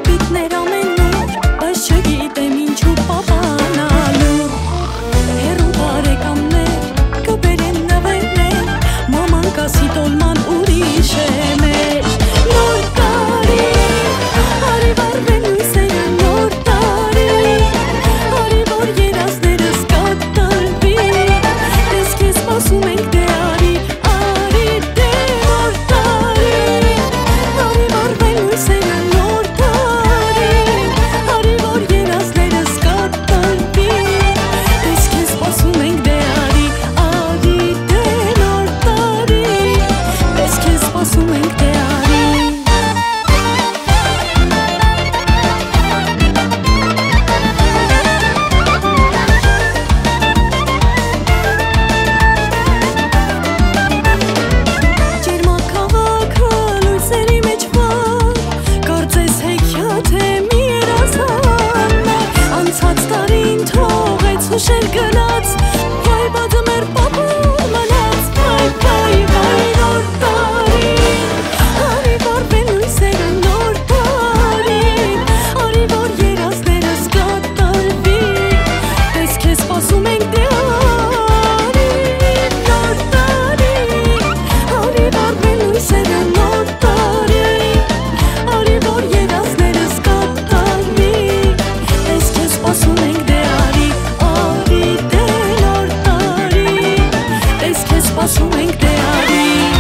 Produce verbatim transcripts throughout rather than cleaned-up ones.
Կոպիտներ ամեն նոր, բայց չգիտեմ ինչու պապանալու Հեռու բարեկամներ, կբերեն նվերներ, մաման կասի տոլման ուրիշ է մեր Նոր տարի, արի վարվեն լույսերը նոր տարի Արի որ երազներս կատարվի, ես քեզ սպասում ենք դե արի, արի դե նոր տարի Արի վարվեն լույսերը նոր տարի, արի որ երազներս կատարվի Ես քեզ սպասում ենք դե արի, արի դե նոր տարի Ես քեզ սպասում ենք դե արի Ջերմակ քաղաքը լույսերի մեջ վար, կարծես հեքիաթ է մի երազան Անցած տարին թողեց հուշեր գնաց, վայ բաձը մեր պապուր մնաց Վայ, վայ, վայ, նոր տարի, արի վարվեն լույսերը նոր տարի Արի որ երազներս կատարվի, ես քեզ սպասում ենք դե արի Նոր տարի, արի վարվեն լույսերը նոր տարի Արի որ երազներս կատարվի, ես քեզ սպասում ենք դե արի, արի դե նոր տարի Ես քեզ սպասում ենք դե արի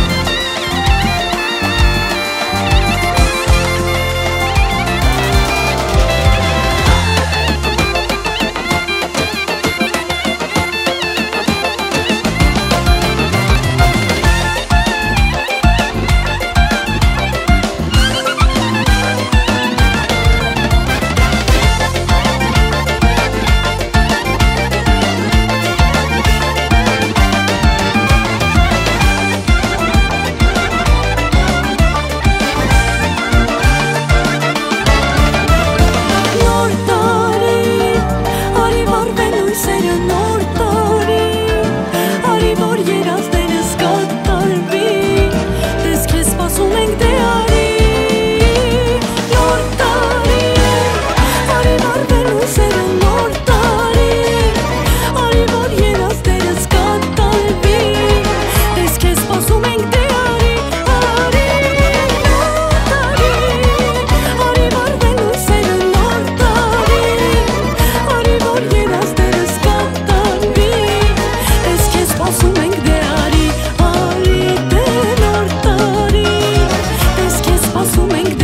Նոր տարի, արի վարվեն լույսերը նոր տարի Արի որ երազներս կատարվի, ես քեզ սպասում ենք դե արի Նոր տարի, արի վարվեն լույսերը նոր տարի Արի որ երազներս կատարվի, ես քեզ սպասում ենք դե արի, արի Նոր տարի, արի վարվեն լույսերը նոր տարի Արի որ երազներս կատարվի, ես քեզ սպասում ենք դե արի, արի դե նոր տարի Ես քեզ սպասում ենք